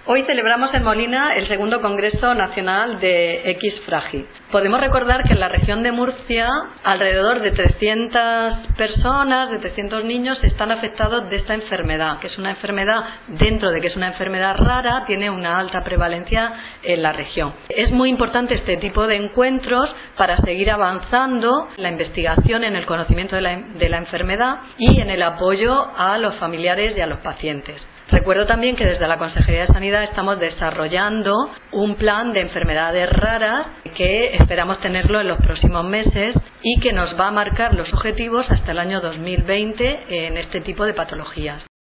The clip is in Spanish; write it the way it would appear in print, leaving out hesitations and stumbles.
Hoy celebramos en Molina el segundo Congreso Nacional de X Frágil. Podemos recordar que en la región de Murcia alrededor de 300 personas, de 300 niños están afectados de esta enfermedad, que es una enfermedad, dentro de que es una enfermedad rara, tiene una alta prevalencia en la región. Es muy importante este tipo de encuentros para seguir avanzando en la investigación, en el conocimiento de la enfermedad y en el apoyo a los familiares y a los pacientes. Recuerdo también que desde la Consejería de Sanidad estamos desarrollando un plan de enfermedades raras que esperamos tenerlo en los próximos meses y que nos va a marcar los objetivos hasta el año 2020 en este tipo de patologías.